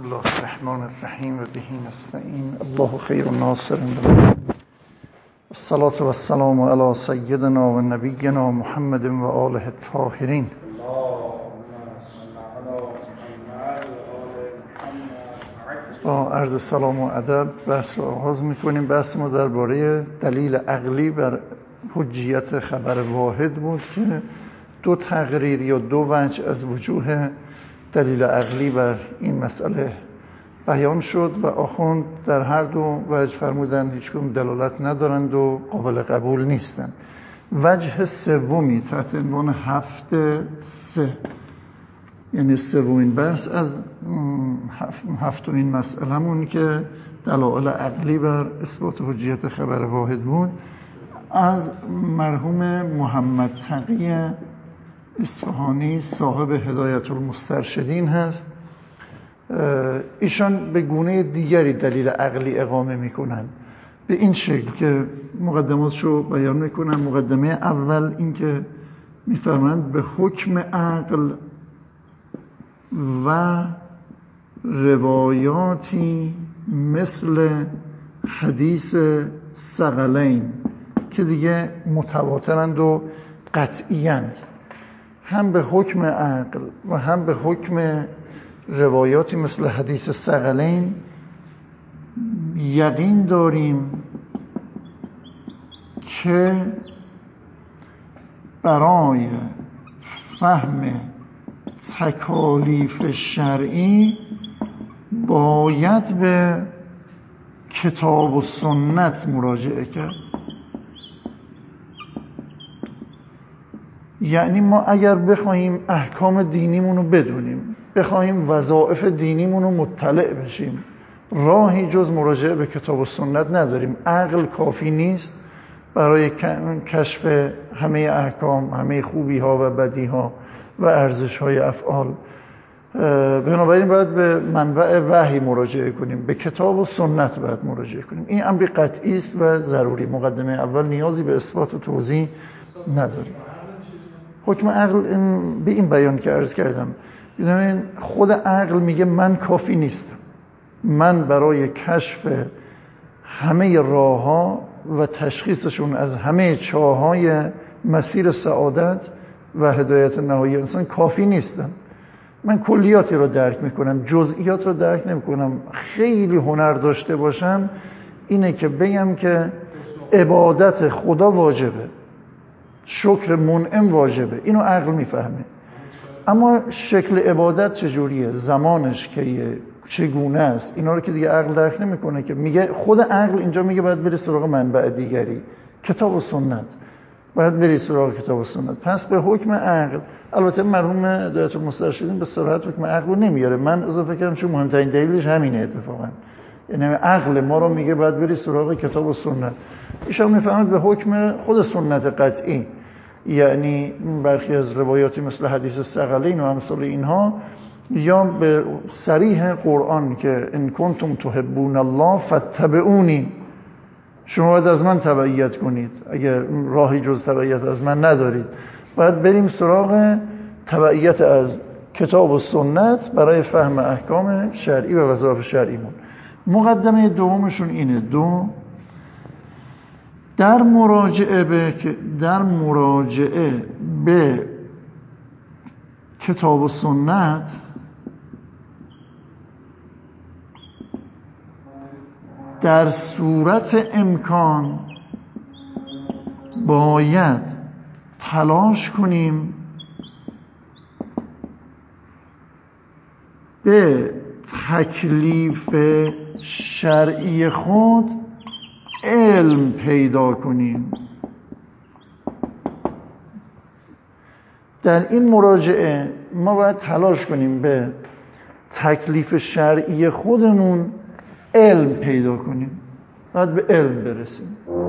الله الرحمن الرحیم و به نستعین. الله خیر ناصر. الصلاة و السلام علی سیدنا و نبینا محمد و آله الطاهرین. با عرض سلام و ادب بحث رو آغاز میکنیم. بحث ما درباره دلیل عقلی بر حجیت خبر واحد بود که دو تقریر یا دو وجه از وجوه دلیل عقلی بر این مسئله بیان شد و آخوند در هر دو وجه فرمودن هیچکدوم دلالت ندارند و قابل قبول نیستند. وجه سومی تحت عنوان 7.3 یعنی سومین بحث از هفتمین مسئله‌مون که دلایل عقلی بر اثبات حجیت خبر واحد بود، از مرحوم محمد تقی اصفهانی صاحب هدایت المسترشدین هست. ایشان به گونه دیگری دلیل عقلی اقامه میکنن، به این شکل که مقدماتشو بیان میکنن. مقدمه اول این که میفرمایند به حکم عقل و روایاتی مثل حدیث ثقلین که دیگه متواترند و قطعیند، هم به حکم عقل و هم به حکم روایاتی مثل حدیث ثقلین یقین داریم که برای فهم تکالیف شرعی باید به کتاب و سنت مراجعه کرد. یعنی ما اگر بخوایم احکام دینیمون رو بدونیم، بخوایم وظایف دینیمون رو مطلع بشیم، راهی جز مراجعه به کتاب و سنت نداریم. عقل کافی نیست برای کشف همه احکام، همه خوبی ها و بدی ها و ارزش های افعال. بنابراین باید به منبع وحی مراجعه کنیم، به کتاب و سنت باید مراجعه کنیم. این امر قطعی است و ضروری. مقدمه اول نیازی به اثبات و توضیح نداریم. حکم عقل به این بیان که عرض کردم، خود عقل میگه من کافی نیستم، من برای کشف همه راه‌ها و تشخیصشون از همه چاه‌های مسیر سعادت و هدایت نهایی انسان کافی نیستم. من کلیاتی رو درک میکنم، جزئیات رو درک نمیکنم. خیلی هنر داشته باشم اینه که بگم که عبادت خدا واجبه، شکر منعم واجبه، اینو عقل میفهمه. اما شکل عبادت چجوریه، زمانش کیه، چگونه است، اینا رو که دیگه عقل درک نمیکنه. که میگه خود عقل اینجا میگه باید بری سراغ منبع دیگری، کتاب و سنت. باید بری سراغ کتاب و سنت. پس به حکم عقل، البته مرحوم هدایت المسترشدین به صراحت حکم عقل رو نمیاره، من اضافه کردم چون مهمترین دلیلش همینه اتفاقا. یعنی عقل ما رو میگه باید بری سراغ کتاب و سنت. ایشون میفهمد به حکم خود سنت قطعی، یعنی برخی از روایاتی مثل حدیث ثقلین و امثال اینها، یا به صریح قرآن که ان کنتم تحبون الله فاتبعونی، شما باید از من تبعیت کنید، اگر راهی جز تبعیت از من ندارید. باید بریم سراغ تبعیت از کتاب و سنت برای فهم احکام شرعی و وظایف شرعیمون. مقدمه دومشون اینه: در مراجعه به کتاب و سنت در صورت امکان باید تلاش کنیم به تکلیف شرعی خود علم پیدا کنیم. در این مراجعه ما باید تلاش کنیم به تکلیف شرعی خودمون علم پیدا کنیم، باید به علم برسیم.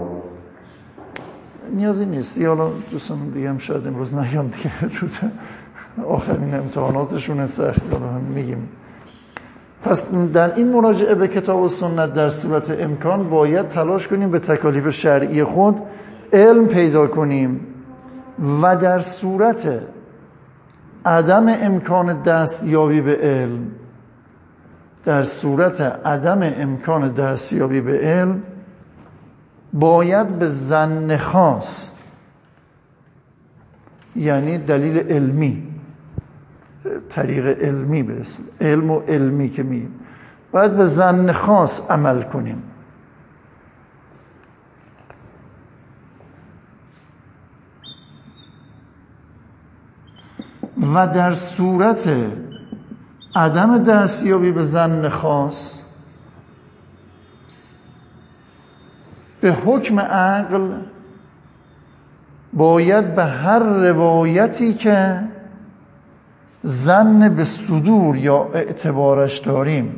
نیازی نیست حالا دوستان دیگه هم شاید امروز نیام دیگه، روز آخرین امتحاناتشون سخت هم میگیم. پس در این مراجعه به کتاب و سنت در صورت امکان باید تلاش کنیم به تکالیف شرعی خود علم پیدا کنیم و در صورت عدم امکان دستیابی به علم در صورت عدم امکان دستیابی به علم باید به ظن خاص، یعنی دلیل علمی، طریق علمی، به اسم علم و علمی که میگیم، باید به ظن خاص عمل کنیم. و در صورت عدم دستیابی به ظن خاص به حکم عقل باید به هر روایتی که ظن به صدور یا اعتبارش داریم،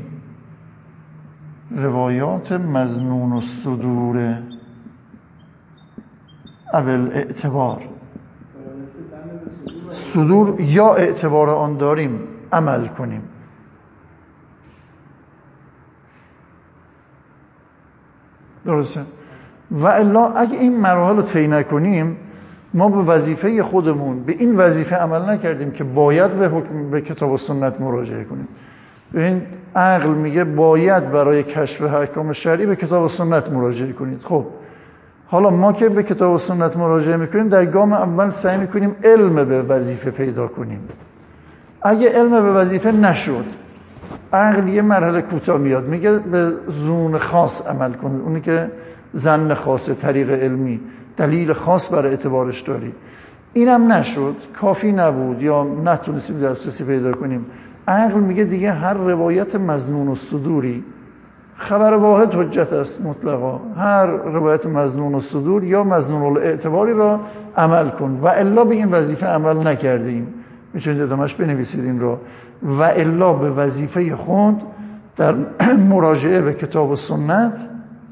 روایات مظنون الصدور اول اعتبار، صدور یا اعتبار آن داریم، عمل کنیم. درسته؟ و الا اگه این مراحل رو طی نکنیم، ما به وظیفه خودمون، به این وظیفه عمل نکردیم که باید به کتاب و سنت مراجعه کنیم. این عقل میگه باید برای کشف احکام شرعی به کتاب و سنت مراجعه کنید. خب حالا ما که به کتاب و سنت مراجعه میکنیم، در گام اول سعی میکنیم علم به وظیفه پیدا کنیم. اگه علم به وظیفه نشد، عقل یه مرحله کوتاه میاد، میگه به ظن خاص عمل کنید، اونی که ظن خاصه، طریق علمی، دلیل خاص برای اعتبارش داری. اینم نشد، کافی نبود یا نتونستیم دسترسی پیدا کنیم، عقل میگه دیگه هر روایت مظنون الصدوری، خبر واحد حجت است مطلقا، هر روایت مظنون الصدور یا مظنون الاعتباری را عمل کن. و الا به این وظیفه عمل نکردیم، میتونید ادامهش بنویسید این را. و الا به وظیفه خود در مراجعه به کتاب و سنت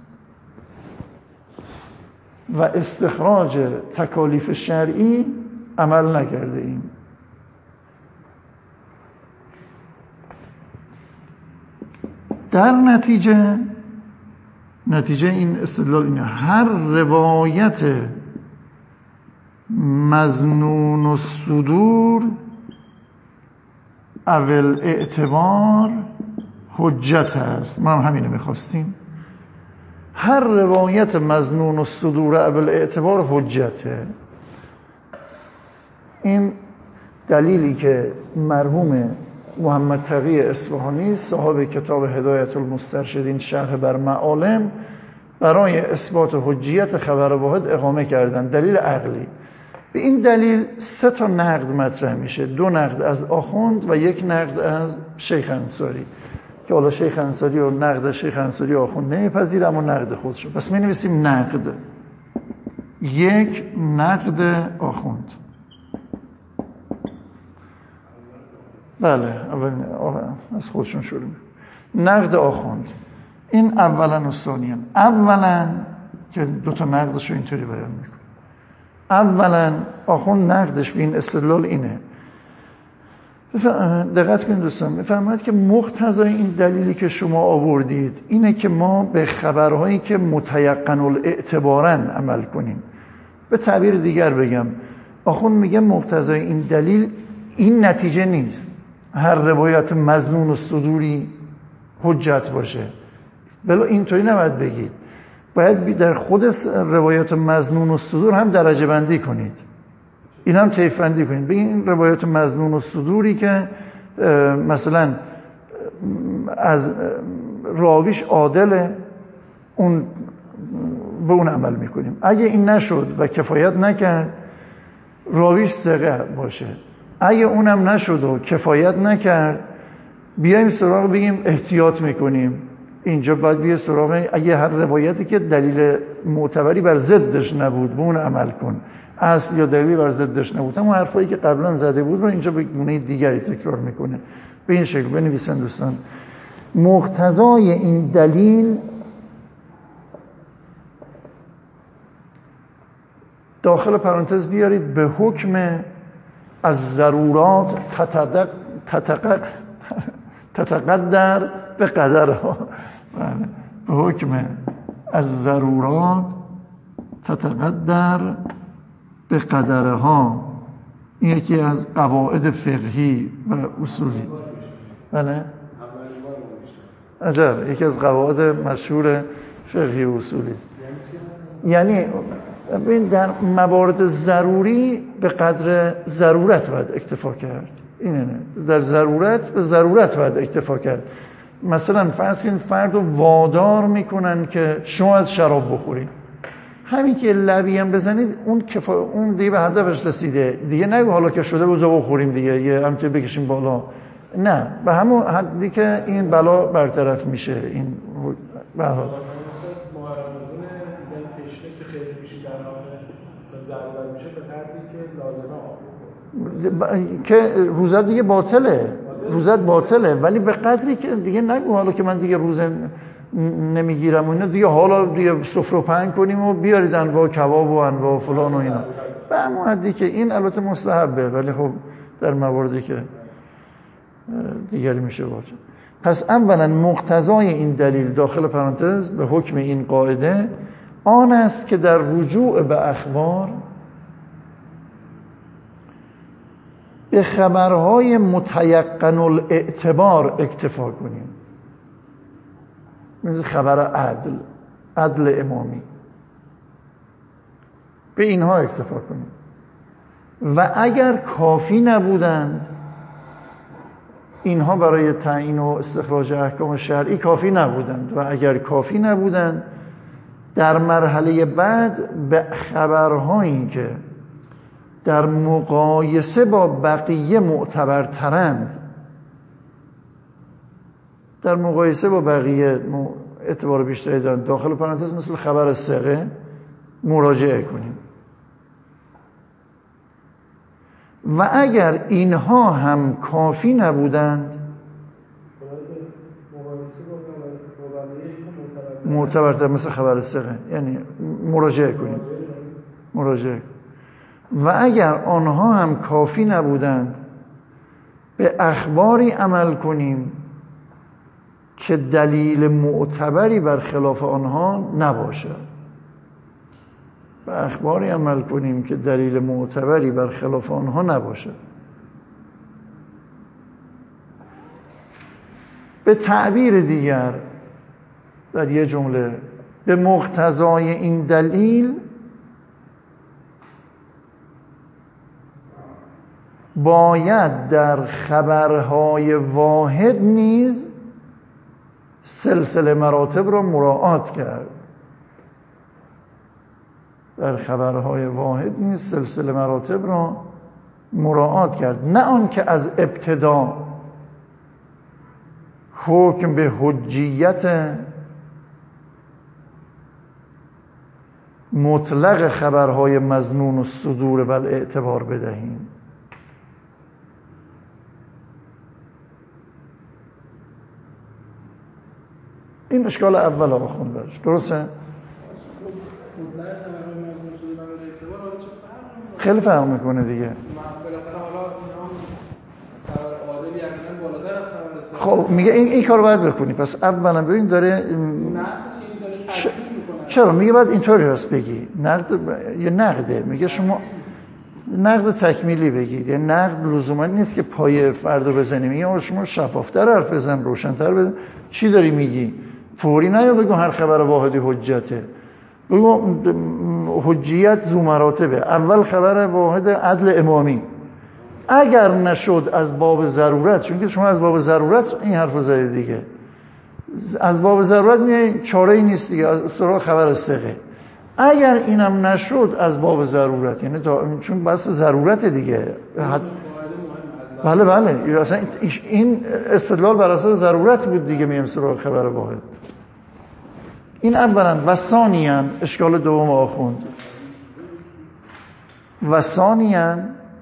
و استخراج تکالیف شرعی عمل نکرده ایم. در نتیجه این استدلال اینه: هر روایت مظنون الصدور اول اعتبار حجت است. ما هم همینو میخواستیم. هر روایت مظنون الصدور اول اعتبار حجته. این دلیلی که مرحوم محمد تقی اصفهانی صاحب کتاب هدایت المسترشدین شرح بر معالم برای اثبات حجیت خبر واحد اقامه کردن، دلیل عقلی. به این دلیل 3 نقد مطرح میشه، 2 نقد از آخوند و 1 نقد از شیخ انصاری، که حالا شیخ انصاری و نقد شیخ انصاری آخوند نمیپذیره، اما نقد خودشو. پس می نویسیم نقد 1 نقد آخوند. بله، اول از خودشون شروع می‌کنه. نقد آخوند این اولا و ثانیا. اولا که 2 نقدش رو اینطوری بیان میکنه. اولا آخوند نقدش به این استدلال اینه، دقت کنید دوستان، میفرماید که مقتضای این دلیلی که شما آوردید اینه که ما به خبرهایی که متیقن الاعتبارن عمل کنیم. به تعبیر دیگر بگم، آخوند میگه مقتضای این دلیل این نتیجه نیست هر روایت مظنون الصدوری حجت باشه. بلا اینطوری نباید بگید، باید در خود روایت مظنون الصدور هم درجه بندی کنید، این هم طیف بندی کنید. به این روایت مظنون الصدوری که مثلا از راویش عادله، اون به اون عمل میکنیم. اگه این نشد و کفایت نکرد، راویش ثقه باشه. اگه اونم نشد و کفایت نکرد، بیایم سراغ بگیم احتیاط میکنیم. اینجا باید بیایم سراغ اگه هر روایتی که دلیل معتبری بر ضدش نبود به اون عمل کن، اصل یا دلیلی بر ضدش نبود، اما حرفایی که قبلا زده بود رو اینجا به گونه دیگری تکرار میکنه. به این شکل بنویسن دوستان: مقتضای این دلیل داخل پرانتز بیارید به حکم از ضرورات تتقدر به قدرها. به حکم از ضرورات تتقدر به قدرها. این یکی از قواعد فقهی و اصولی. بله؟ عجب، یکی از قواعد مشهور فقهی و اصولی است. یعنی ببین در موارد ضروری به قدر ضرورت باید اکتفا کرد. اینه، در ضرورت به ضرورت باید اکتفا کرد. مثلا فرض کنید فرد رو وادار میکنن که شما از شراب بخورید، همین که لبی هم بزنید اون دیگه به هدفش رسیده دیگه. نگو حالا که شده بذار بخوریم دیگه، یه همینطور بکشیم بالا. نه، به همون حدی که این بلا برطرف میشه. این به هر حال که روزت دیگه روزت باطله، ولی به قدری که دیگه نگو حالا که من دیگه روزه نمیگیرم و اینا دیگه، حالا دیگه سفره پهن کنیم و بیارید انواع کباب و انواع فلان و اینا. به همون حدی که این البته مستحبه، ولی خب در مواردی که دیگری میشه واجب. پس اولا مقتضای این دلیل داخل پرانتز به حکم این قاعده آن است که در رجوع به اخبار به خبرهای متیقن الاعتبار اکتفا کنیم، مثل خبر عدل امامی، به اینها اکتفا کنیم. و اگر کافی نبودند، اینها برای تعیین و استخراج احکام شرعی کافی نبودند، و اگر کافی نبودند در مرحله بعد به خبرهایی که در مقایسه با بقیه معتبرترند، در مقایسه با بقیه اعتبار بیشتری دارند، داخل پرانتز مثل خبر ثقه، مراجعه کنیم. و اگر اینها هم کافی نبودند، معتبرتر مثل خبر ثقه، یعنی مراجعه کنیم. و اگر آنها هم کافی نبودند، به اخباری عمل کنیم که دلیل معتبری بر خلاف آنها نباشد. به اخباری عمل کنیم که دلیل معتبری بر خلاف آنها نباشد. به تعبیر دیگر، در یه جمله، به مقتضای این دلیل باید در خبرهای واحد نیز سلسله مراتب را مراعات کرد. در خبرهای واحد نیز سلسله مراتب را مراعات کرد، نه آنکه از ابتدا حکم به حجیت مطلق خبرهای مظنون و صدور بل اعتبار بدهیم. این اشکال اول آخوند برش، درسته؟ خیلی فرق میکنه دیگه. خب میگه این کارو باید بکنی. پس اولا ببین داره چرا میگه باید اینطوری راست بگی. یه نقده، میگه شما نقد تکمیلی بگید. یه نقد لزوما نیست که پای فردو بزنی. میگه شما شفافتر حرف بزن، روشن‌تر بزن. چی داری میگی؟ فوری نیا بگو هر خبر واحدی حجته. بگو حجیت ذو مراتبه. اول خبر واحد عدل امامی، اگر نشد از باب ضرورت، چون که شما از باب ضرورت این حرفو زدید دیگه، از باب ضرورت میای چاره‌ای نیست دیگه، سراغ خبر ثقه. اگر اینم نشد از باب ضرورت، یعنی چون بس ضرورت دیگه. بله اصلا این استدلال بر اساس ضرورت بود دیگه، میام سراغ خبر واحد. این اولا. و ثانیاً اشکال دوم آخوند، و ثانیاً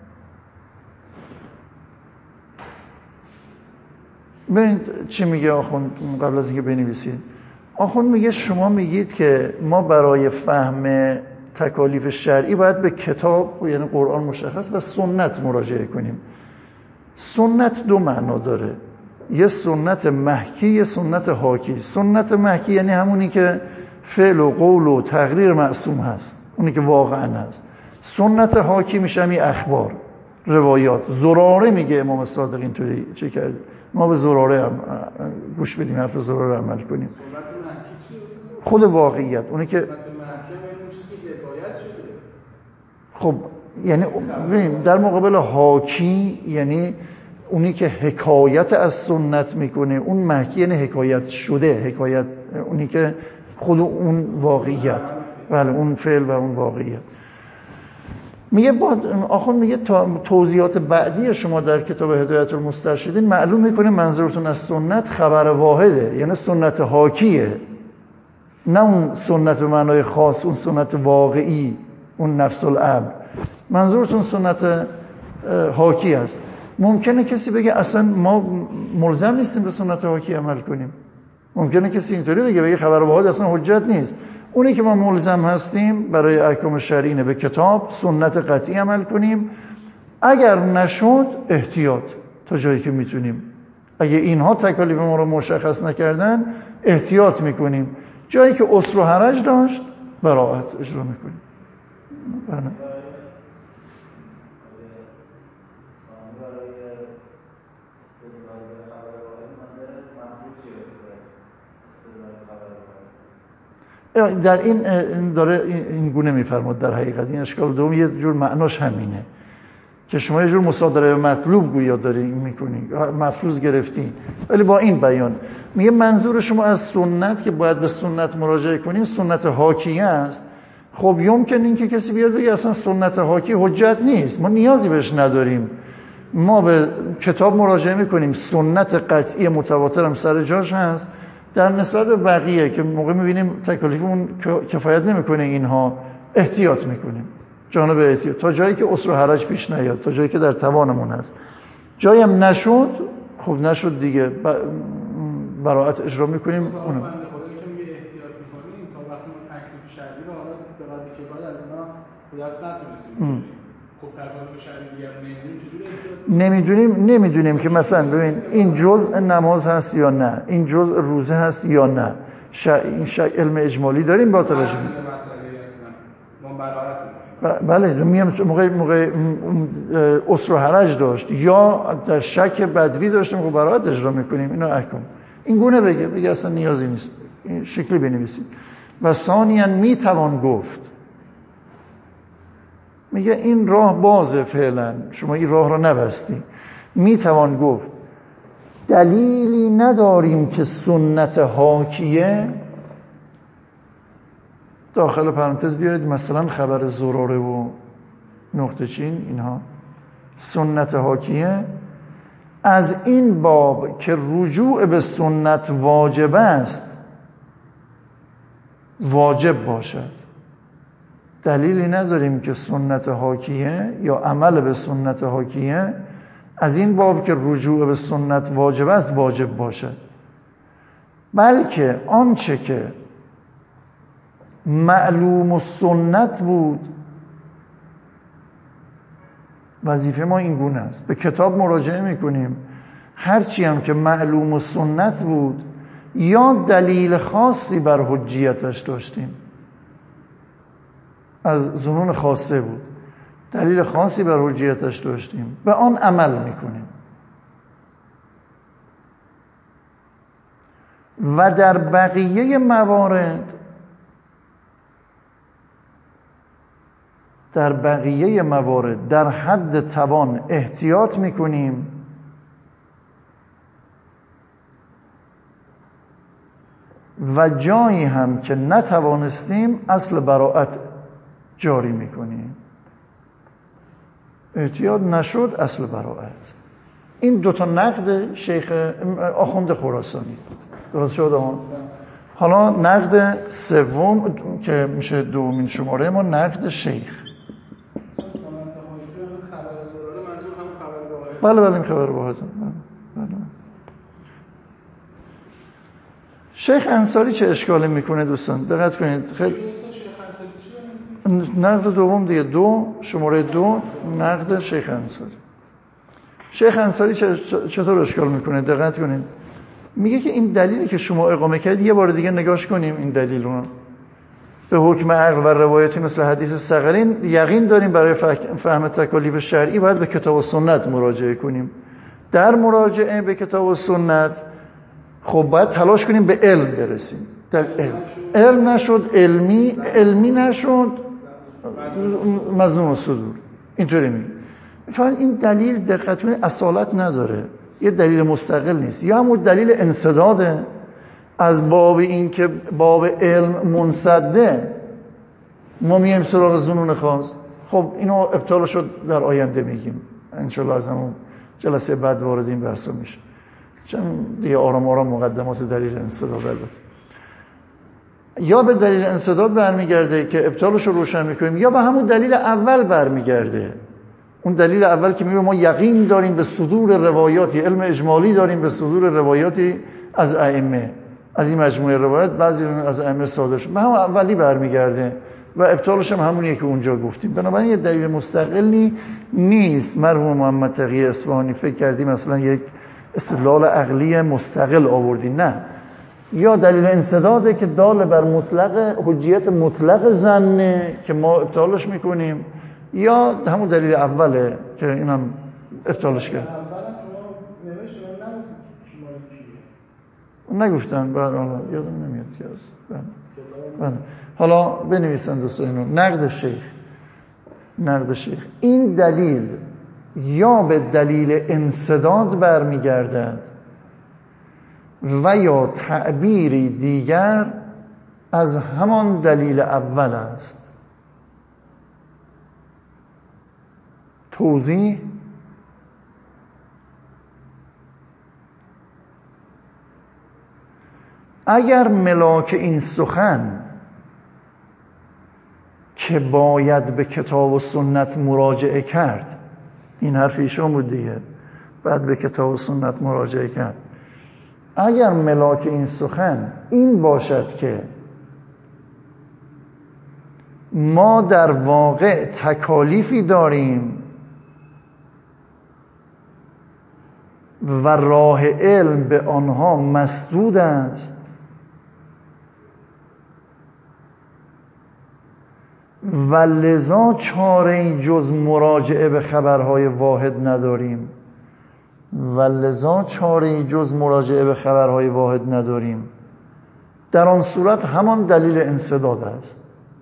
ببینید چی میگه آخوند قبل از اینکه بنویسید. آخوند میگه شما میگید که ما برای فهم تکالیف شرعی باید به کتاب، یعنی قرآن مشخص، و سنت مراجعه کنیم. سنت دو معنا داره، یه سنت محکی، یه سنت حاکی. سنت محکی یعنی همونی که فعل و قول و تقریر معصوم هست، اونی که واقعا هست. سنت حاکی میشه همین اخبار، روایات. زراره میگه امام صادق اینطوری چه کرد، ما به زراره گوش بدیم، حرف زراره عمل کنیم. خود واقعیت اونی که خب یعنی ببین در مقابل حاکی یعنی اونی که حکایت از سنت میکنه، اون محکی یعنی حکایت شده، حکایت اونی که خود اون واقعیت، بله اون فعل و اون واقعیت. میگه آخوند میگه توضیحات بعدی شما در کتاب هدایت المسترشدین معلوم میکنه منظورتون از سنت خبر واحده، یعنی سنت حاکیه، نه اون سنت به معنای خاص، اون سنت واقعی، اون نفس الامر. منظورتون سنت حاکی است. ممکنه کسی بگه اصلا ما ملزم نیستیم به سنت حاکی عمل کنیم. ممکنه کسی اینطوری بگه خبر واحد اصلا حجت نیست. اونی که ما ملزم هستیم برای احکام شرعی اینه به کتاب سنت قطعی عمل کنیم. اگر نشد احتیاط تا جایی که میتونیم. اگه اینها تکالیف ما رو مشخص نکردن احتیاط میکنیم. جایی که عسر و حرج داشت براءت اجرا میکنیم. بله. در این داره این گونه میفرماد در حقیقت این اشکال دوم یه جور معناش همینه که شما یه جور مصادره مطلوب گویا داری میکنی، مفروض گرفتی، ولی با این بیان میگه منظور شما از سنت که باید به سنت مراجعه کنیم سنت حاکیه است. خب یمکن این که کسی بیاد بگه اصلا سنت حاکی حجت نیست، ما نیازی بهش نداریم، ما به کتاب مراجعه میکنیم، سنت قطعی متواتر هم سر جاش هست. در نسبت به بقیه که موقع میبینیم تکالیفمون کفایت نمیکنه اینها احتیاط میکنیم، جانب احتیاط تا جایی که عسر و حرج پیش نیاد، تا جایی که در توانمون هست. جایی هم نشد خب نشد دیگه براءت اجرا میکنیم. اونم نمیدونیم که مثلا ببین این جزء نماز هست یا نه، این جزء روزه هست یا نه. این علم اجمالی داریم با توجه بله موقع عسر و حرج داشت یا در شک بدوی داشتیم خب براءت اجرا میکنیم. اینو احکام این گونه بگه اصلا نیازی نیست این شکلی بنویسید. و ثانیاً میتوان گفت، میگه این راه بازه فعلا، شما این راه رو نبستی. میتوان گفت دلیلی نداریم که سنت حاکیه، داخل پرانتز بیارید مثلا خبر زراره و نقطه چین، اینها سنت حاکیه از این باب که رجوع به سنت واجب است واجب باشد. دلیلی نداریم که سنت حاکیه یا عمل به سنت حاکیه از این باب که رجوع به سنت واجب است واجب باشد، بلکه آنچه که معلوم السنت بود. وظیفه ما این گونه است، به کتاب مراجعه میکنیم، هرچی هم که معلوم السنت بود یا دلیل خاصی بر حجیتش داشتیم، از ظنون خاصه بود، دلیل خاصی بر حجیتش داشتیم، به آن عمل میکنیم. و در بقیه موارد در حد توان احتیاط میکنیم و جایی هم که نتوانستیم اصل براءت جاری میکنیم. احتیاط نشد اصل براءت. این دوتا نقد شیخ آخوند خراسانی درست شد. حالا نقد سوم که میشه دومین شماره ما، نقد شیخ. بله این خبر واحد. بله. شیخ انصاری چه اشکالی میکنه دوستان؟ دقت کنید. خیلی نقد دوم دیگه، شماره 2 نقد شیخ انصاری. شیخ انصاری چطور اشکال میکنه؟ دقت کنید. میگه که این دلیلی که شما اقامه کردید یه بار دیگه نگاش کنیم. این دلیل رو به حکم عقل و روایتی مثل حدیث ثقلین یقین داریم برای فهم تکالیف شرعی باید به کتاب و سنت مراجعه کنیم. در مراجعه به کتاب و سنت خب باید تلاش کنیم به علم برسیم. در علم نشد، علمی نشد، مظنون الصدور. اینطوری میگه. فقط این دلیل دقت کنید اصالت نداره، یه دلیل مستقل نیست، یا همون دلیل انسداده از باب این که باب علم منسده ما میایم سراغ ظنون خاص. خب اینو ابطالش رو در آینده میگیم انشالله، از همون جلسه بعد وارد این بحثا میشه، چون دیگه آرام آرام مقدمات دلیل انسداد البته. یا به دلیل انسداد برمیگرده که ابطالش رو روشن میکنیم، یا به همون دلیل اول برمیگرده. اون دلیل اول که میگه ما یقین داریم به صدور روایاتی، علم اجمالی داریم به صدور روایاتی از ائمه، از این مجموعه روایت بعضی از ائمه صادر شد، به همون اولی برمیگرده و ابطالش هم همونیه که اونجا گفتیم. بنابراین یه دلیل مستقلی نیست. مرحوم محمد تقی اصفهانی فکر کردیم مثلا یک استدلال عقلی مستقل آوردی، نه، یا دلیل انسداده که دال بر مطلق حجیت مطلق زنه که ما ابطالش میکنیم، یا همون دلیل اوله که اینم ابطالش کرد. نگفتن بعد یادم نمیاد که از حالا بنویسن دوستان اینو. نقد شیخ این دلیل یا به دلیل انسداد برمیگردد و یا تعبیری دیگر از همان دلیل اول است. توضیح: اگر ملاک این سخن که باید به کتاب و سنت مراجعه کرد، این حرف ایشون بود دیگه، بعد به کتاب و سنت مراجعه کرد، اگر ملاک این سخن این باشد که ما در واقع تکالیفی داریم و راه علم به آنها مسدود است و لذا چاره‌ای جز مراجعه به خبرهای واحد نداریم در آن صورت همان دلیل انسداد است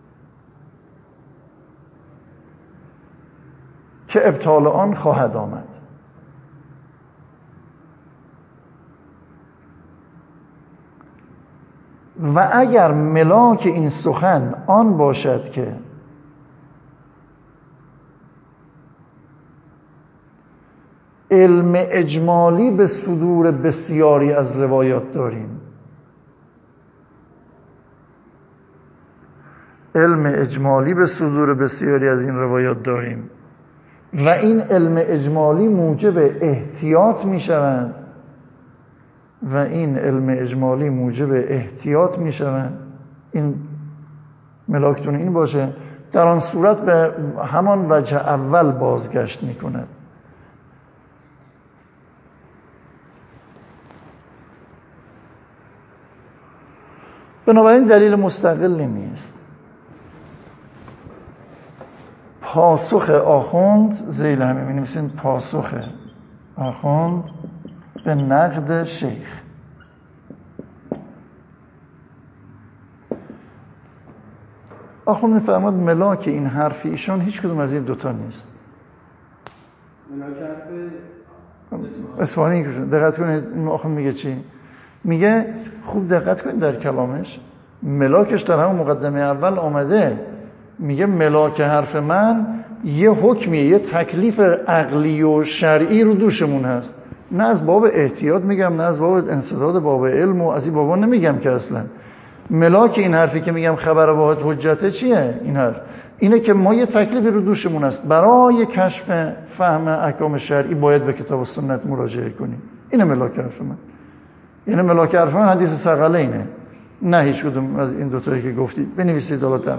که ابطال آن خواهد آمد. و اگر ملاک این سخن آن باشد که علم اجمالی به صدور بسیاری از روایات داریم، و این علم اجمالی موجب احتیاط می شود این ملاکتون این باشه، در آن صورت به همان وجه اول بازگشت می کند. بنابراین دلیل مستقلی نیست. پاسخ آخوند ذیل همه می نویسین، پاسخ آخوند به نقد شیخ. آخوند می‌فرماد ملاک این حرف ایشون هیچ کدوم از این دوتا نیست. ملاک حرف اصفهانی که دقت کنید این آخوند میگه چی؟ میگه خوب دقت کنید در کلامش، ملاکش در همون مقدمه اول آمده، میگه ملاک حرف من یه حکمیه، یه تکلیف عقلی و شرعی رو دوشمون هست، نه از باب احتیاط میگم، نه از باب انسداد باب علم و از این بابا نمیگم که اصلا. ملاک این حرفی که میگم خبر واحد حجته چیه؟ این حرف اینه که ما یه تکلیفی رو دوشمون هست، برای کشف فهم احکام شرعی باید به کتاب و سنت مراجعه کنیم. اینه ملاک حرف من. یعنی ملاک حرف من حدیث ثقله اینه، نه هیچ کدوم از این دوتایی که گفتید. بنویسید دالاتر.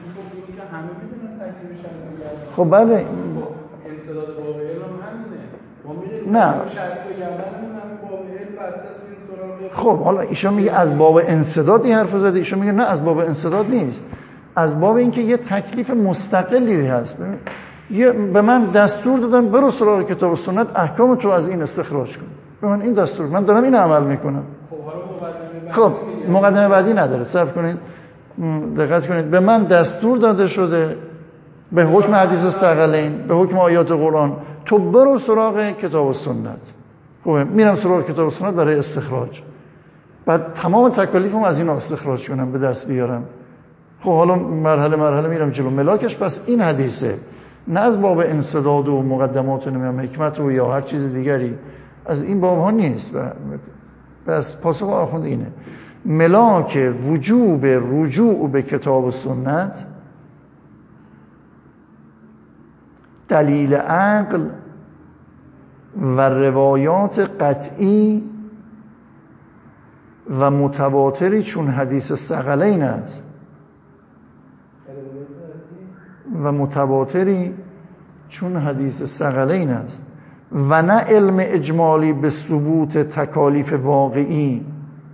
خب بله انسداد باب علم همینه، ما میگیم نه شرعی بگردن باب علم بسته است. خب حالا ایشون میگه از باب انسداد این حرفو زده، ایشون میگه نه از باب انسداد نیست، از باب اینکه یه تکلیف مستقلی هست. به من دستور دادن برو سراغ کتاب و سنت، احکام تو از این استخراج کن. به من این دستور، من دارم این عمل میکنم. خب مقدمه بعدی نداره، صبر کنید دقت کنید. به من دستور داده شده به حکم حدیث ثقلین، به حکم آیات قرآن، تو برو سراغ کتاب و سنت. خب میرم سراغ کتاب و سنت برای استخراج، بعد تمام تکالیفم از این استخراج کنم، به دست بیارم. خب حالا مرحله مرحله میرم جلو. ملاکش پس این حدیثه، نه از باب انسداد و مقدمات و حکمت و یا هر چیز دیگری، از این باب ها نیست. بس پاسخ آخوند اینه، ملاک وجوب رجوع به کتاب و سنت دلیل عقل و روایات قطعی و متواتری چون حدیث ثقلین است و متواتری چون حدیث ثقلین است و نه علم اجمالی به ثبوت تکالیف واقعی.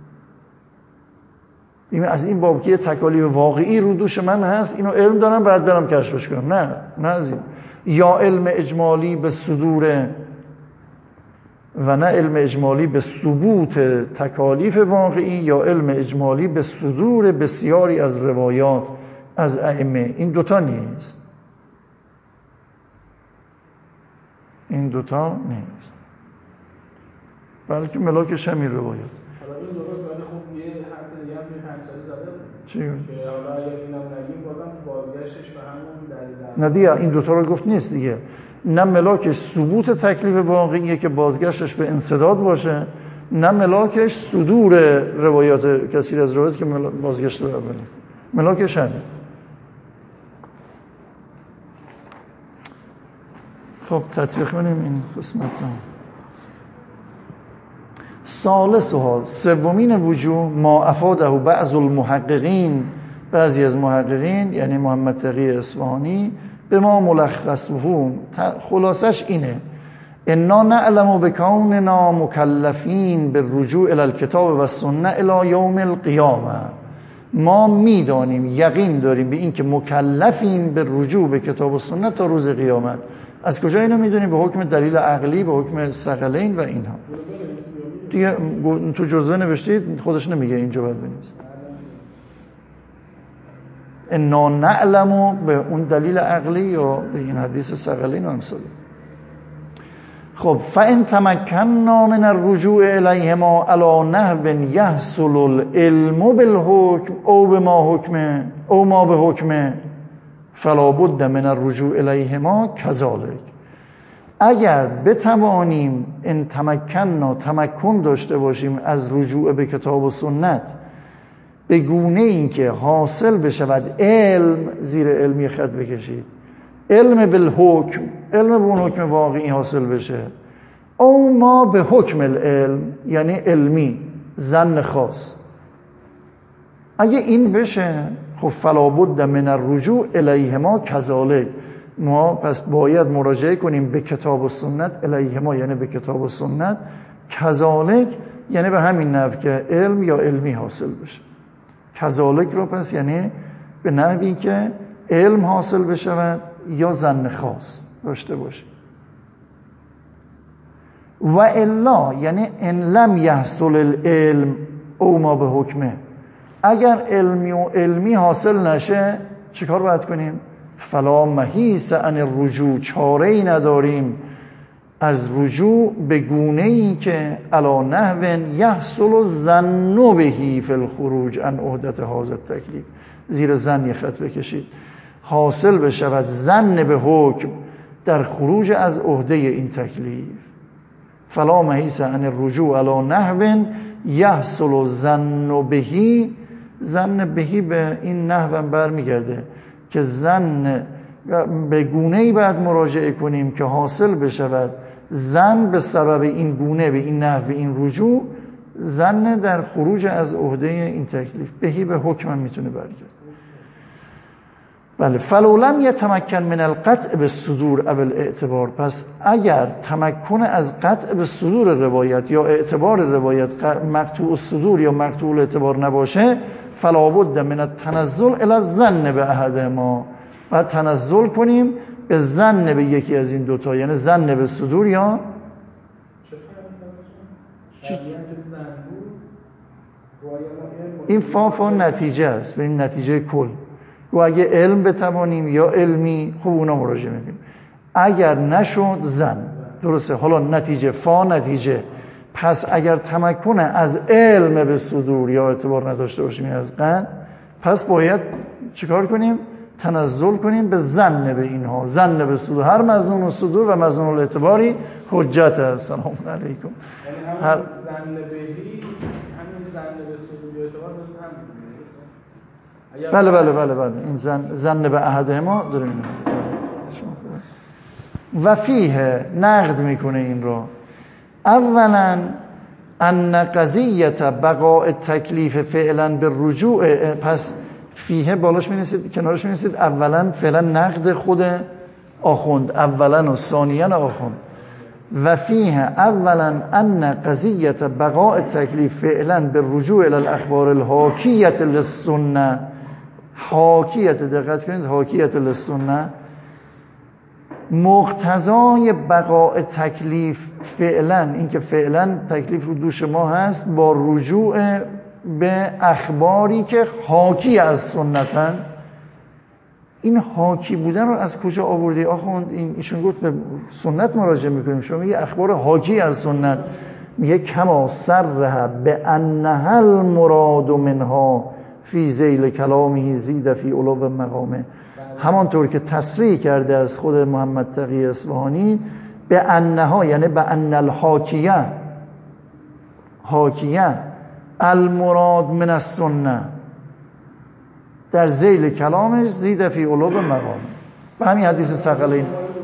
از این باب که تکالیف واقعی رو دوش من هست، اینو علم دارم بعد برم کشفش کنم، نه از این. یا علم اجمالی به صدور و نه علم اجمالی به ثبوت تکالیف واقعی، یا علم اجمالی به صدور بسیاری از روایات از ائمه. این دوتا نیست، این دوتا نیست، بلکه ملاکش همین روایات. حالا این درست، ولی خب یه حرف دیگه هم توی پنجسالی زده چی؟ که حالا اگر اینم نگیم بازم تو بازگشتش به همون نه دیگه این دوتا رو گفت نیست دیگه. نه ملاکش ثبوت تکلیف واقعیه که بازگشتش به انسداد باشه، نه ملاکش صدور روایات کثیر از روایات که بازگشت به اولی. ملاکش همین. خب تطبیق کنیم این قسمت رو. ثالثها، سومین وجوه، ما افاده بعض المحققین، بعضی از محققین یعنی محمد تقی اصفهانی، به ما ملخصه، خلاصش اینه: انا نعلم بکوننا مکلفین بالرجوع الی الکتاب و السنه الی یوم القیامه. ما میدانیم، یقین داریم به این که مکلفیم به رجوع به کتاب و سنت تا روز قیامت. از کجا اینو میدونیم؟ به حکم دلیل عقلی، به حکم ثقلین و اینها. دیگه تو جزوه نوشتید، خودش نمیگه اینجا باید بنویسید. انا نعلم به اون دلیل عقلی یا به این حدیث ثقلین و امثال. خب فان تمکنا من الرجوع الیهما علی نحو یحصل العلم بالحکم او بما حکم او ما به حکم فلا بد من الرجوع الیهما کذالک. اگر بتوانیم ان تمکنا، تمکن داشته باشیم از رجوع به کتاب و سنت به گونه این که حاصل بشود علم، زیر علمی خط بکشید، علم بالحکم، علم به اون حکم واقعی حاصل بشه، او ما به حکم العلم یعنی علمی، ظن خاص. اگه این بشه خب فلا بد من الرجوع الیهما کذالک، ما پس باید مراجعه کنیم به کتاب و سنت، الیهما یعنی به کتاب و سنت، کذالک یعنی به همین نحو که علم یا علمی حاصل بشه. کذالک رو پس یعنی به نحوی که علم حاصل بشود یا ظن خاص داشته باشه. و الا یعنی ان لم یحصل العلم او ما به حکمه، اگر علمی حاصل نشه چیکار باید کنیم؟ فلا محیص عن الرجوع، چاره‌ای نداریم از رجوع به گونه‌ای که علی نحو یحصل الظن به فی الخروج عن عهدة هذا التکلیف، زیر ظن یه خط بکشید، حاصل بشود ظن به حکم در خروج از عهده این تکلیف. فلا محیص عن الرجوع علی نحو یحصل الظن به، ظن بهی به این نحو برمیگرده که ظن به گونه‌ای باید مراجعه کنیم که حاصل بشود ظن به سبب این گونه، به این نحو، این رجوع، ظن در خروج از عهده این تکلیف. بهی به حکم میتونه برگرده. بله. فلو لم یتمکن من القطع بالصدور او الاعتبار، پس اگر تمکن از قطع بالصدور روایت یا اعتبار روایت مقطوع الصدور یا مقطوع الاعتبار نباشه، فلا بد من التنزل الی الظن به احدهما، بعد تنزل کنیم به ظن به یکی از این دوتا، یعنی ظن به صدور یا این فا نتیجه است، به این نتیجه کل. و اگه علم بتوانیم یا علمی، خب اونا مراجعه میکنیم. اگر نشد زن، درسته. حالا نتیجه فا نتیجه، پس اگر تمکن از علم به صدور یا اعتبار نداشته باشیم از قن، پس باید چیکار کنیم؟ تنزل کنیم به ظن به اینها، ظن به صدور. هر مظنون الصدور و مظنون الاعتباری حجت است. سلام علیکم. هر ظن بهی همین ظن به صدور و اعتبار هم. بله این ظن به احد ما داریم. و فیه نقد میکنه این رو. اولا ان قضیت بقاء تکلیف فعلا به رجوع، پس فیه بالاش می‌نویسید کنارش می‌نویسید اولا فعلا نقد خود آخوند، اولا و ثانیا آخوند. و فیه اولا ان قضیت بقاء تکلیف فعلا به رجوع الى الاخبار الحاکیه للسنه، حاکیت، دقت کنید، حاکیت للسنه، مقتضای بقاء تکلیف فعلا، این که فعلا تکلیف رو دوش ما هست، با رجوع به اخباری که حاکی از سنتن. این حاکی بودن رو از کجا آورده آخوند؟ ایشون گفت به سنت مراجعه میکنیم، شما میگه اخبار حاکی از سنت. میگه کما صرح بانها المراد منها فی ذیل کلامه زید فی علو مقامه، همانطور که تصریح کرده از خود محمد تقی اصفهانی، به انها یعنی به ان الحاکیه، حاکیه المراد من السنه، در ذیل کلامش زید فی علو مقامه. به همین حدیث ثقلین.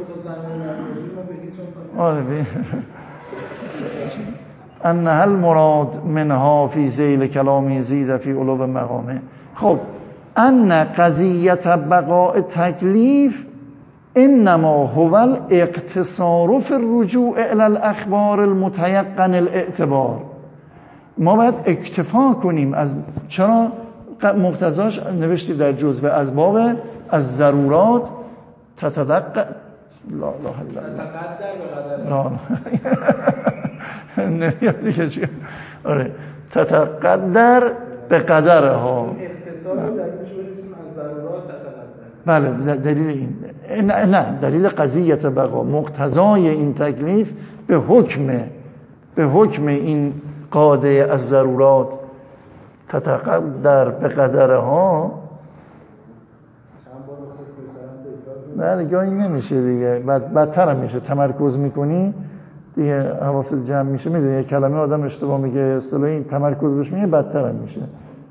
انها المراد منها فی ذیل کلامه زید فی علو مقامه. خب ان قضیت بقاء تکلیف انما هو الاقتصار فی الرجوع الی الاخبار المتیقن الاعتبار. ما باید اکتفا کنیم از، چرا مقتضاش نوشتیم در جزء اسباب از ضرورات تتدق لا نمیاد دیگه چیه؟ آره تتقدر به قدرها. بله دلیل این نه دلیل قضیت بقا، مقتضای این تکلیف به حکم این قاعده از ضرورات تتقدر به قدرها. نه دیگه این نمیشه دیگه، بدتر هم میشه. تمرکز میکنی دیگه حواست جمع میشه. میدونی یه کلمه آدم اشتباه میگه، اصطلاح این تمرکز بهش میگه، بدتر هم میشه.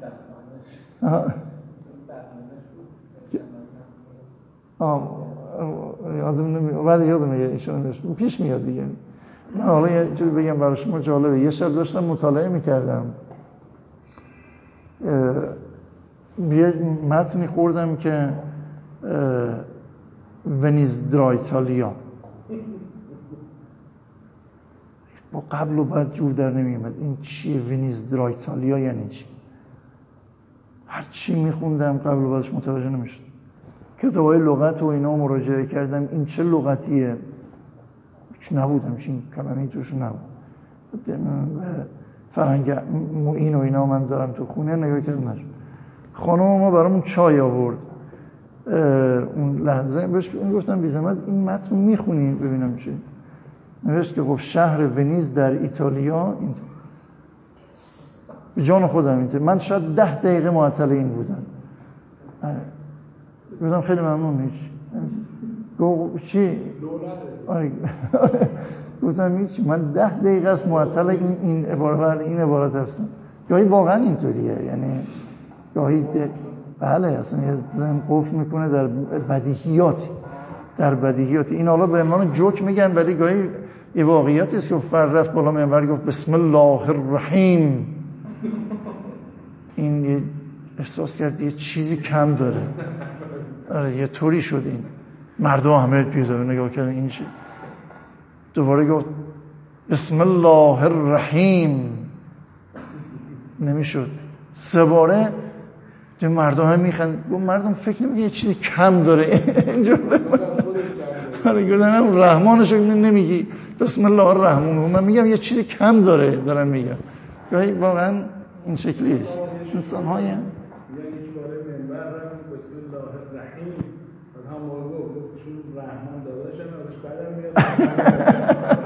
یادم نمیاد ولی یادم میگه ایشون پیش میاد دیگه. من حالا یه چیزی بگم برای شما جالبه. یه شب داشتم مطالعه میکردم، یه متنی خوردم که ونیز در ایتالیا، با قبل و بعد جور در نمیاد این چیه ونیز در ایتالیا یعنی چی. هر چی میخوندم قبل و بعدش متوجه نمیشد. کتابای لغت و اینا مراجعه کردم، این چه لغتیه هیچ نبودم، این کلمه‌ای توش نبود. فرهنگ معین و اینا من دارم تو خونه نگاه کردم نشد. خانم ما برامون چای آورد. اون لحظه بهش گفتم بی زحمت این متن میخونی ببینم چی. نوشت که خب شهر ونیز در ایتالیا. این به جان خودم اینطور من شاید 10 دقیقه معطل این بودم. گفتم خیلی ممنون. هیچ گفت چی؟ گفتم هیچ، من 10 دقیقه است معطل این عبارت هستم. گاهی واقعا اینطوریه، یعنی گاهی بله اصلا یه ذهن قفل میکنه در بدیهیاتی. این حالا به عنوان جوک میگن، ولی گاهی یه واقعیتی است که فرد رفت بالا منبر گفت بسم الله الرحیم، این یه احساس کرد یه چیزی کم داره. آره یه طوری شد. این مردم همه پیاده نگاه کردن این چی. دوباره گفت بسم الله الرحیم، نمیشد. 3 باره مردم هم میخند. مردم فکر نمیکنه یه چیزی کم داره اینجور. گفتم رحمانشو نمیگی، بسم الله الرحمن. من میگم یه چیزی کم دارم میگم. گاهی واقعا این شکلی است. انسان های یعنی باره منبر رفتم بسم الله الرحیم از هم موضوع چون رحمان داداشم ازش بدم میاد.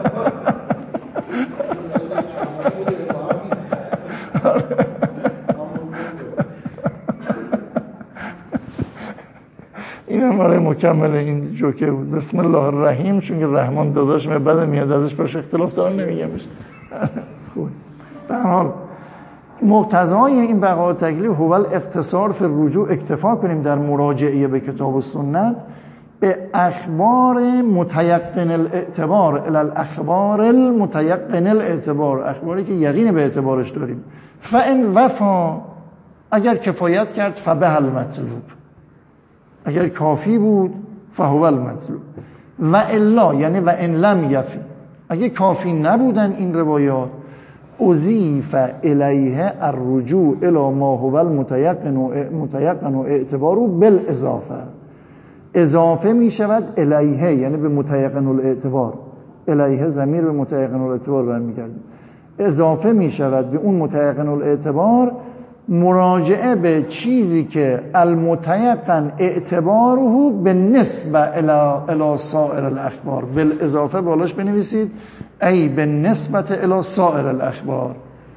این هم برای مکمل این جوکه بود. بسم الله الرحیم، چون که رحمان داداشم بدم میاد ازش، باش اختلاف دارم نمیگمش. خوب. به هر حال مقتضای این بقاء تکلیف هو الاقتصار فی الرجوع، اکتفا کنیم در مراجعه به کتاب و سنت به اخبار متیقن الاعتبار الی الاخبار المتیقن الاعتبار، اخباری که یقین به اعتبارش داریم. فان وفا، اگر کفایت کرد، فبه المطلوب، اگر کافی بود فهو المطلوب. و الا، یعنی و ان لم یفی، اگه کافی نبودن این روایات، اضیف الیه الرجوع الی ما هو المتیقن و اعتباره بالاضافه، اضافه می شود الیه، یعنی به متیقن الاعتبار. الیه ضمیر به متیقن الاعتبار برمیگرده. اضافه می شود به اون متیقن الاعتبار مراجعه به چیزی که المتیقن اعتباره بالنسبه الی سائر الاخبار. بالاضافه بالاش بنویسید ای بالنسبه الی سائر الاخبار،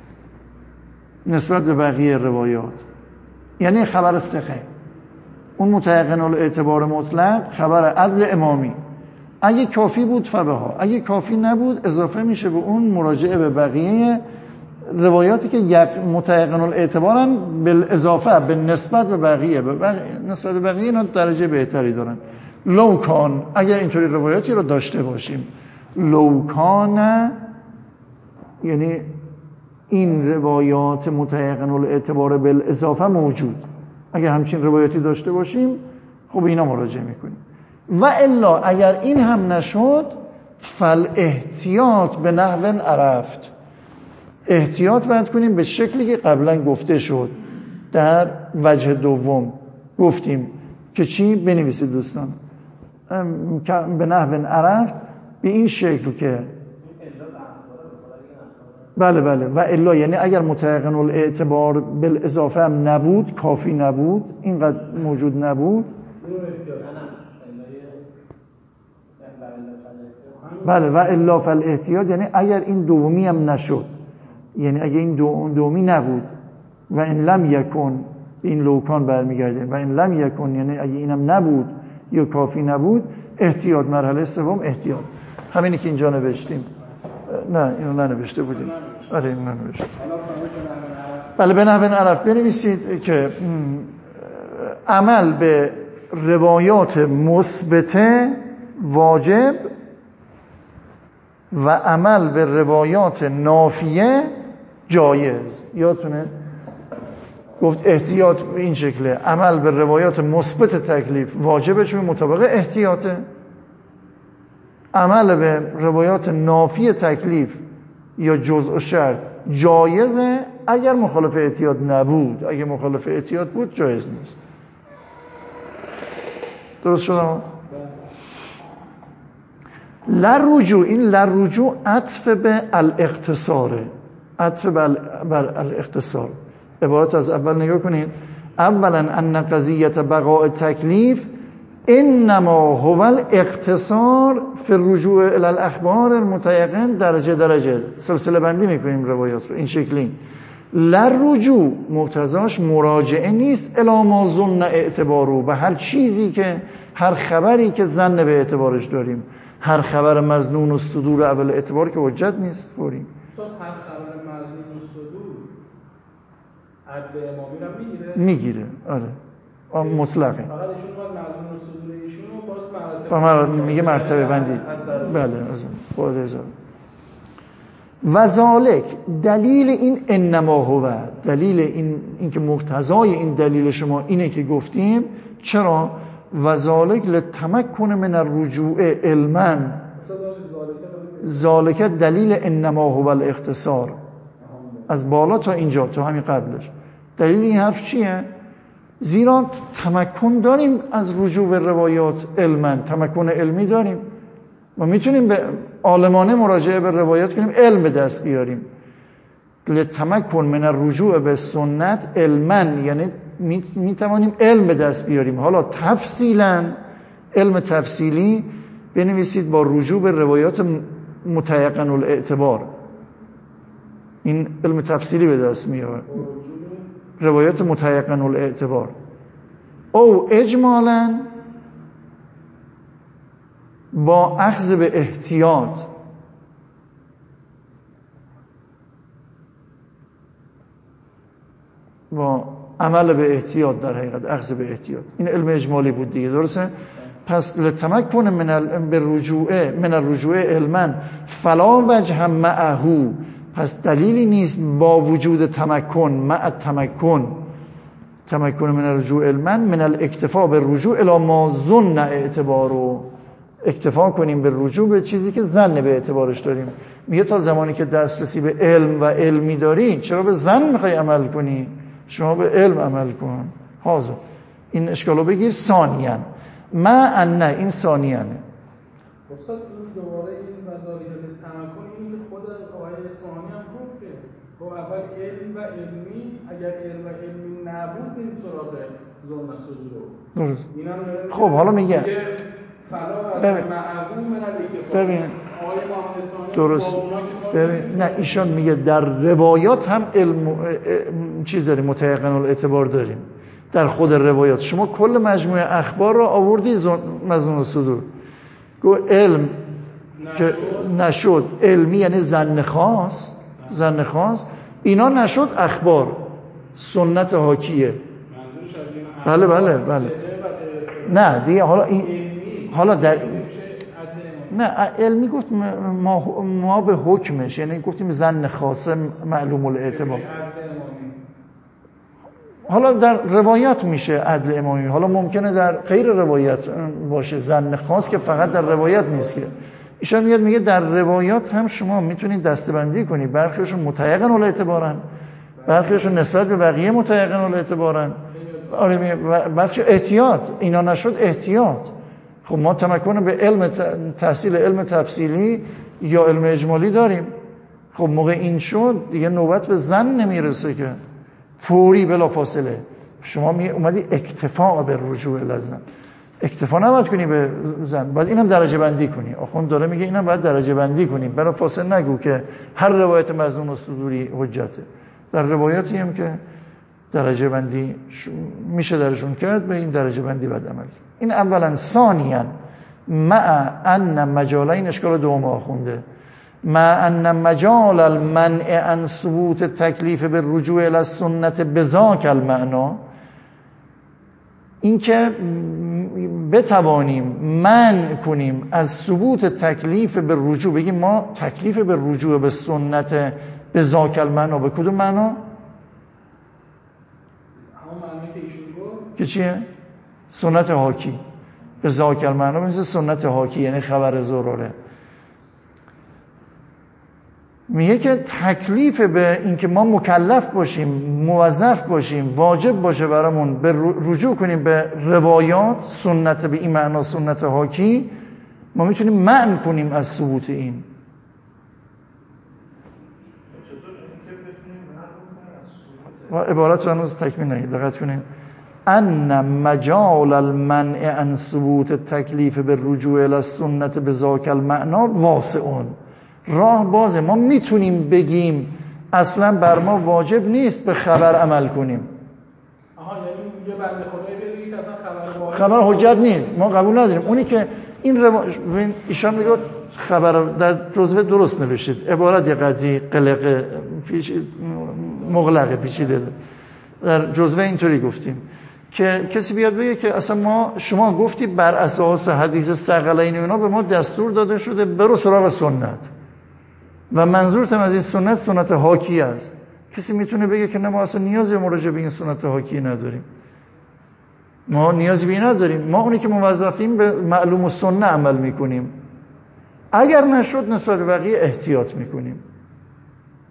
نسبت به بقیه روایات. یعنی خبر ثقه، اون متیقن الاعتبار مطلق، خبر عدل امامی، اگه کافی بود فبها، اگه کافی نبود اضافه میشه به اون مراجعه به بقیه روایاتی که متیقن الاعتبارن بالاضافه، به نسبت به بقیه. نسبت به بقیه اینا درجه بهتری دارن. لو کان، اگر اینطوری روایاتی رو داشته باشیم، لو کان یعنی این روایات متیقن الاعتبار بالاضافه موجود، اگر همچین روایاتی داشته باشیم خب اینا مراجعه میکنیم. و الا اگر این هم نشد، فالاحتیاط به نحو عرفت، احتیاط باید کنیم به شکلی که قبلا گفته شد در وجه دوم. گفتیم که چی؟ بنویسید دوستان، به نحو عرفت، به این شکل که بله و الا یعنی اگر متیقن الاعتبار بالاضافه هم نبود، کافی نبود، اینقدر موجود نبود، بله و الا فالاحتیاط، یعنی اگر این دومی هم نشد، یعنی اگر این دومی نبود، و ان لم یکن، این لوکان برمیگرده، و ان لم یکن یعنی اگر اینم نبود یا کافی نبود، احتیاط. مرحله سوم احتیاط، همینی که اینجا نوشتیم. نه اینو ننوشته بودیم. آره اینو ننوشتیم. بله به نحو عرف بنویسید که عمل به روایات مثبته واجب و عمل به روایات نافیه جایز. یادتونه گفت احتیاط به این شکله، عمل به روایات مثبت تکلیف واجبه چون مطابق احتیاطه، عمل به روایات نافی تکلیف یا جزء و شرط جایزه اگر مخالف احتیاط نبود، اگر مخالف احتیاط بود جایز نیست. درست شد؟ لرجوع، این لرجوع عطف به الاختصاره، عطف بر الاختصار. عبارت از اول نگاه کنید. اولا ان قضیت بقاء تکلیف انما هو الاختصار فی الرجوع الی الاخبار المتیقن، درجه سلسله بندی میکنیم روایات رو این شکلی. لرجوع مقتضاش مراجعه نیست الی ما ظن اعتبارو، به هر چیزی که، هر خبری که ظن به اعتبارش داریم. هر خبر مظنون و صدور اول اعتبار که حجت نیست فوری. هر خبر مظنون و صدور عدل امامی رو میگیره. آره مطلقه. فقط ایشون باید مظنون و صدور ایشون رو باز میگه مرتبه بندی. بله خود هزار. و ذالک، دلیل این انما هو، دلیل این که مقتضای این دلیل شما اینه که گفتیم. چرا؟ و ذالک لتمکن من الرجوع علما، ذالک دلیل انما هو الاختصار. از بالا تا اینجا تا همین قبلش دلیل این حرف چیه؟ زیرا تمکن داریم از رجوع به روایات علما، تمکن علمی داریم. ما میتونیم به عالمانه مراجعه به روایات کنیم، علم به دست بیاریم. لتمکن من الرجوع به سنت علما، یعنی میتوانیم علم به دست بیاریم. حالا تفصیلا علم تفصیلی بنویسید با رجوع به روایات متیقن الاعتبار. این علم تفصیلی به دست میاره، روایات متیقن الاعتبار. او اجمالا با اخذ به احتیاط، با عمل به احتیاط، در حقیقت اخذ به احتیاط. این علم اجمالی بود دیگه، درسته؟ پس لتمکن من الرجوع علما فلا وجه معه، پس دلیلی نیست با وجود تمکن، مع تمکن من الرجوع علما من الاکتفاء بالرجوع الی ما ظن اعتبارو، اکتفا کنیم به رجوع به چیزی که ظن به اعتبارش داریم. میگه تا زمانی که دسترسی به علم و علمی داری چرا به ظن میخوای عمل کنی؟ شما به علم عمل کن. حاضر این اشکالو بگیر. ثانیاً ما ان این ثانیاً استاد دوباره این مزایای تمکن این خود آقای اصفهانی هم گفت که خب اول علم و علمی، اگر علم و علمی نبود این سراغ ظن صدور. درست. خب حالا میگه ببین درست، ببین نه ایشان میگه در روایات هم علم چیز داریم، متیقن الاعتبار داریم در خود روایات. شما کل مجموعه اخبار رو آوردی مظنون الصدور، گو علم که نشد، علمی یعنی ظن خاص، اینا نشد اخبار، سنت حاکیه. بله نه دیگه حالا در نه علمی گفت ما به حکمش، یعنی گفتیم ظن خاصه معلوم الاعتبار. حالا در روایات میشه عدل امامی، حالا ممکنه در غیر روایت باشه ظن خاص که فقط در روایت نیست. که ایشان میگه در روایات هم شما میتونید دسته‌بندی کنی، برخیشون متیقن الاعتبارن، برخیشون نسبت به بقیه متیقن الاعتبارن. آره بچه احتیاط، اینا نشد احتیاط. خب ما تمکن به علم تحصیل علم تفصیلی یا علم اجمالی داریم. خب موقع این شد دیگه نوبت به ظن نمیرسه که فوری بلا فاصله شما اومدی اکتفا به رجوع لازم، اکتفا نباید کنی به ظن، باید اینم درجه بندی کنی. آخوند داره میگه اینم باید درجه بندی کنیم، بلا فاصله نگو که هر روایت مظنون الصدوری حجته. در روایاتی هم که درجه بندی میشه درشون کرد، به این درجه بندی باید عمل. این اولا. ثانیاً مع ان مجالین، اشکال دوم آخونده، مع ان مجال المنع عن ثبوت تکلیف به رجوع الی السنت بذاک المعنا، این که بتوانیم منع کنیم از ثبوت تکلیف به رجوع، بگیم ما تکلیف به رجوع به سنت بذاک المعنا، به کدوم معنا؟ که چیه؟ سنت حاکی. به ذاک المعنا مثل سنت حاکی یعنی خبر زراره. میگه که تکلیف به این که ما مکلف باشیم، موظف باشیم، واجب باشه برامون به رجوع کنیم به روایات سنت به این معنا سنت حاکی، ما میتونیم منع کنیم از ثبوت این. عبارت رو هنوز تکمیل نهید، دقت کنید. ان مجال المنع عن ثبوت تکلیف به رجوع الی السنت بذاک المعنا واسعون، راه بازه. ما میتونیم بگیم اصلا بر ما واجب نیست به خبر عمل کنیم. یعنی یه بنده خدایی بگید اصلا خبر حجت نیست، ما قبول نداریم. اونی که این ایشان میگه خبر در جزوه درست نوشید، عبارت یه قضیه قلقه مغلقه پیچیده، در جزوه اینطوری گفتیم که کسی بیاد بگه که اصلا شما گفتی بر اساس حدیث ثقلین اونا به ما دستور داده شده برو سراغ سنت و منظورتم از این سنت حاکی است. کسی میتونه بگه که نه ما اصلا نیازی به مراجعه به این سنت حاکی نداریم، ما نیازی به این نداریم، ما اونی که موظفیم به معلوم السنه عمل میکنیم، اگر نشد نسبت به بقیه احتیاط میکنیم.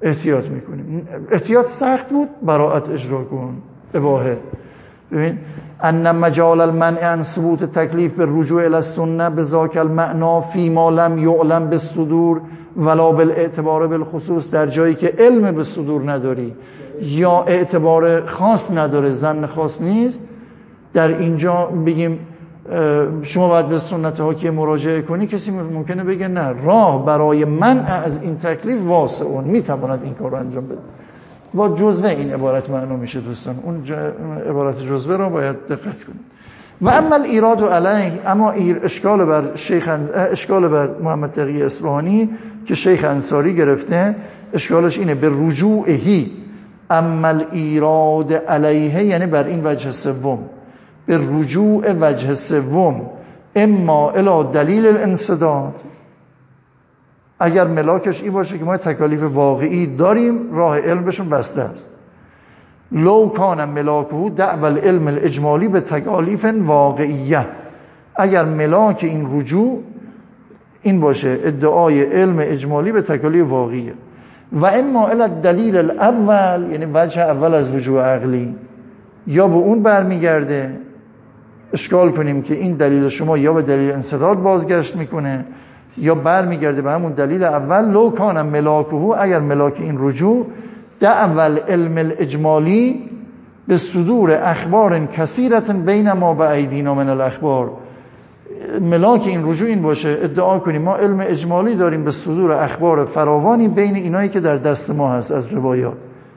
احتیاط سخت بود، براءت اجرا کن، اباحه. ببین ان مجال المنع عن ثبوت تکلیف به رجوع الی السنه بذاک المعنا فی ما لم یعلم بالصدور ولا بالاعتبار بالخصوص، در جایی که علم به صدور نداری یا اعتبار خاص نداره، ظن خاص نیست، در اینجا بگیم شما باید به سنت حاکیه مراجعه کنی، کسی ممکنه بگه نه، راه برای منع از این تکلیف واسعون، میتواند این کار رو انجام بده. با جزوه این عبارت معنا میشه دوستان، اون عبارت جزوه رو باید دقت کنید. و اما الایراد علیه، اما اشکال بر محمد تقی اصفهانی که شیخ انصاری گرفته، اشکالش اینه به رجوعهی، اما الایراد علیه یعنی بر این وجه سوم، به رجوع وجه سوم، اما الی دلیل الانسداد، اگر ملاکش این باشه که ما تکالیف واقعی داریم، راه علمشون بسته است. لو کان ملاکه دعوی العلم الاجمالی به تکالیف واقعیه، اگر ملاک این رجوع این باشه ادعای علم اجمالی به تکالیف واقعیه، و اما الی دلیل الاول یعنی وجه اول از رجوع عقلی، یا به اون برمیگرده اشکال کنیم که این دلیل شما یا به دلیل انسداد بازگشت میکنه یا برمیگرده به همون دلیل اول. لو کان ملاکه، اگر ملاک این رجوع دعوی العلم الاجمالی به صدور اخبار کثیرة بین ما و ایدینا من الاخبار، ملاک این رجوع این باشه ادعا کنیم ما علم اجمالی داریم به صدور اخبار فراوانی بین اینایی که در دست ما هست از روایات.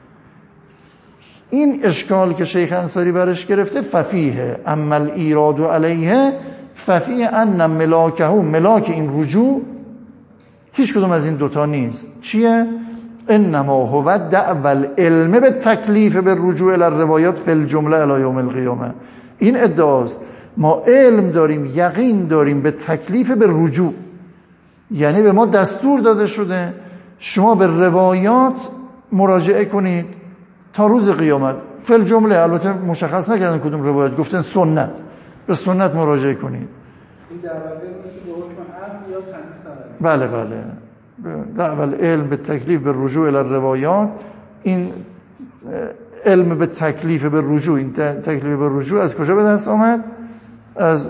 این اشکال که شیخ انصاری برش گرفته، ففیه اما الایراد علیه ففیه ان ملاکه، ملاک این رجوع هیچ کدوم از این دوتا نیست. چیه؟ انما هو دعوی العلم به تکلیف به رجوع الی الروایات فی الجمله الی یوم القیامه. این ادعاست ما علم داریم، یقین داریم به تکلیف به رجوع، یعنی به ما دستور داده شده شما به روایات مراجعه کنید تا روز قیامت. فی الجمله، البته مشخص نکردن کدوم روایت، گفتن سنت، به سنت مراجعه کنید. این دعوی میشه به حکم عقل یا تنصیص؟ بله بله، دعوی العلم به تکلیف به رجوع الی الروایات، این علم به تکلیف به رجوع، این تکلیف به رجوع از کجا به دست آمد؟ از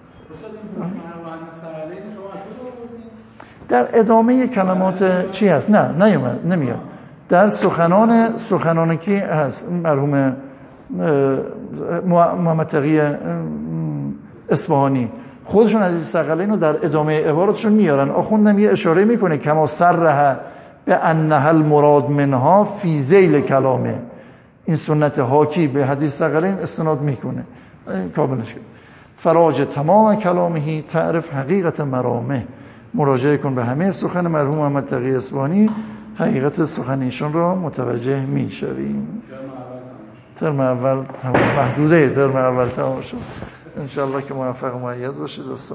در ادامه کلمات چی هست؟ نه نمیاد در سخنان کی هست؟ مرحوم محمد تقی اصفهانی خودشون از این ثقلین رو در ادامه عبارتشون میارن. آخوندم یه اشاره میکنه کما صرح به انها المراد منها فی ذیل کلامه، این سنت حاکی به حدیث ثقلین استناد میکنه. کاملش فراج تمام کلامهی تعرف حقیقت مرامه، مراجعه کن به همه سخن مرحوم محمد تقی اصفهانی، حقیقت سخن ایشون را متوجه میشویم. ترم اول محدوده ترم اول تمام شد، انشالله که موفق و مؤید باشید.